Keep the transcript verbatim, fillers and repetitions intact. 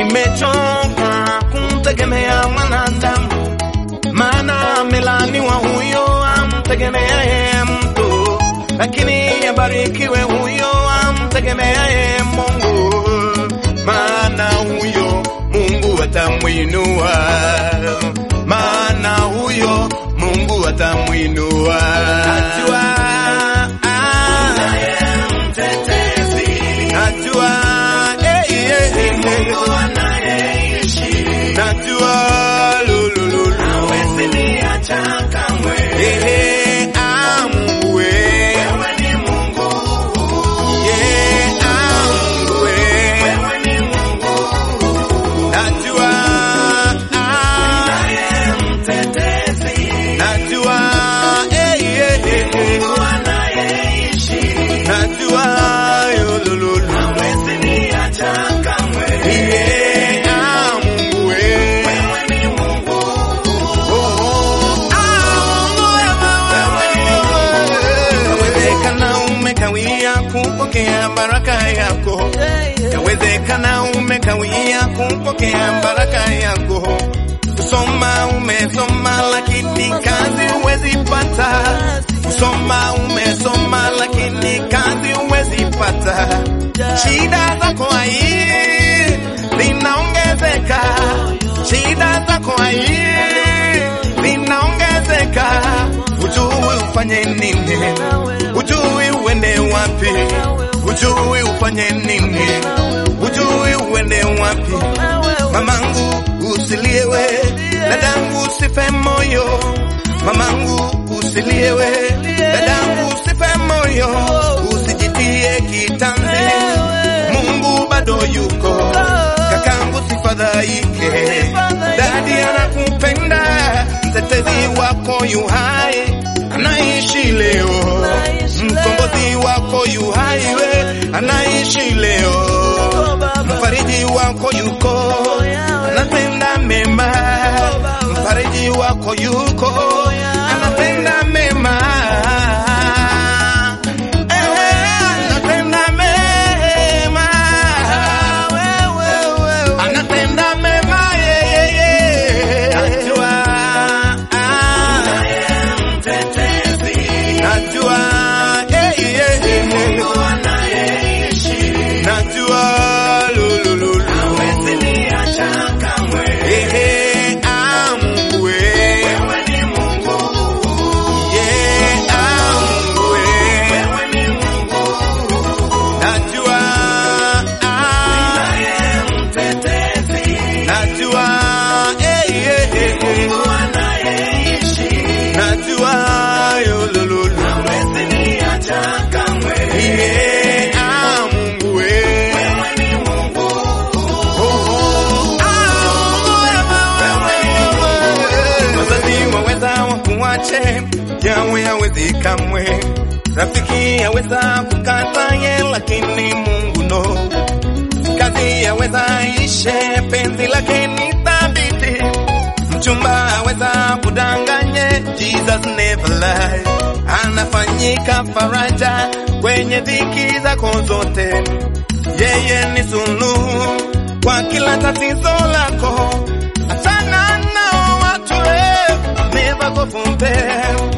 nimechoka kumtegemea mwanadamu, maana amelaniwa huyo amtegemea mtu, lakini abarikiwe huyo amtegemea Mungu, maana huyo Mungu atamuinua, maana huyo Mungu atamuinua. Najua kupokea baraka yako, yawezekana umekawia kupokea baraka yako. Kusoma umesoma lakini kazi huwezi pata, kusoma umesoma lakini kazi huwezi pata. Shida zako hai zinaongezeka, shida zako hai zinaongezeka, ujui ufanye nini, ujui uende wapi, ujui ufanye nini, ujui uende wapi. Mamangu usiliewe, dadangu usife moyo, mamangu usiliewe, dadangu usife moyo, usijitie kitanzi, Mungu bado yuko. Kakangu sifadhaike, dadi anakupenda, mtetezi wako yu hai, anaishi leo, mkombozi wako yu hai, we anaishi leo, mfariji wako yuko, anatenda mema, mfariji wako yuko, anatenda mema. Yawe hawezi kamwe, rafiki yaweza kukata ye, lakini Mungu no. Kazi yaweza ishe, penzi lake ni thabiti, mchumba yaweza kudanganye, Jesus never lie. Anafanyika faraja kwenye dhiki zako zote, yeye ni suluhu kwa kila tatizo lako. Achana nao watu, never go compare.